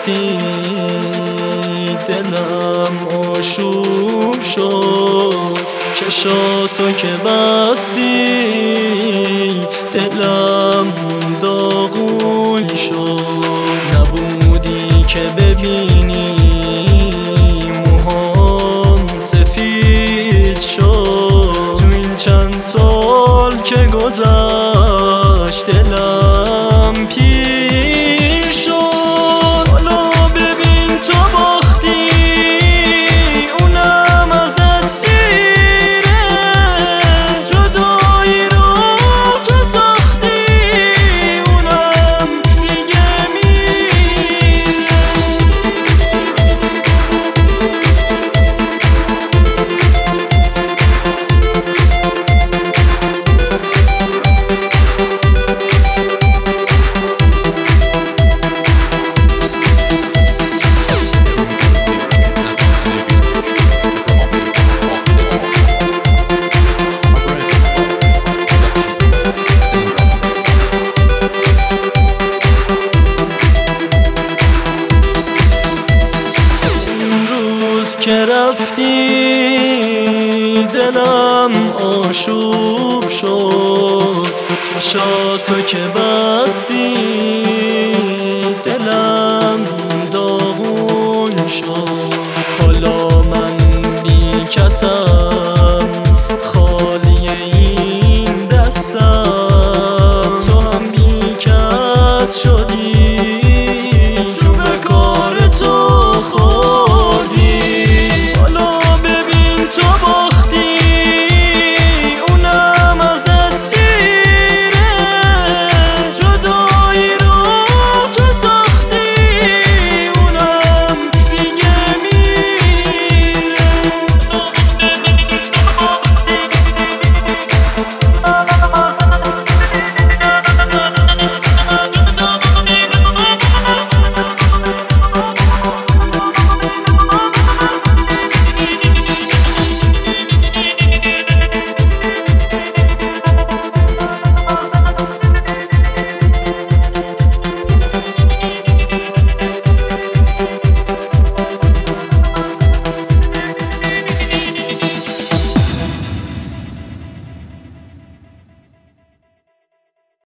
رفتی دلم آشوب شد، چشاتو که بستی دلم داغون شد. نبودی که ببینی موهام سفید شد، تو این چند سال که گذشت دلم پیر شد. حالا ببین تو باختی اونم ازت سیره، جدایی رو تو ساختی اونم دیگه میره. که رفتی دلم آشوب شد، چشاتو که بستی